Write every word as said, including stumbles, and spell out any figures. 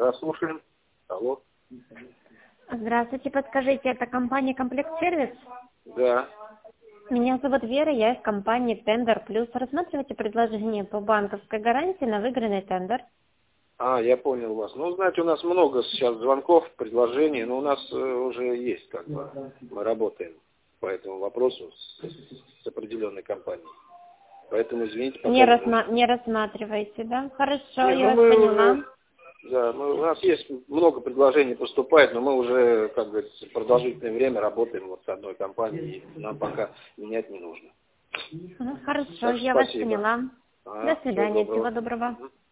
Да, слушаем. Алло. Здравствуйте, подскажите, это компания «Комплект-сервис»? Да. Меня зовут Вера, я из компании «Тендер Плюс». Рассматривайте предложение по банковской гарантии на выигранный тендер. А, я понял вас. Ну, знаете, у нас много сейчас звонков, предложений, но у нас э, уже есть, как бы, мы работаем по этому вопросу с, с определенной компанией. Поэтому, извините, пока Не, не рассма- можем. не рассматриваете, да? Хорошо, Не, я ну, вас мы поняла. уже, да, мы, у нас есть много предложений поступает, но мы уже, как говорится, продолжительное время работаем вот с одной компанией, и нам пока менять не нужно. Ага, хорошо, Так что я вас спасибо. поняла. А, До всего свидания, доброго. всего доброго.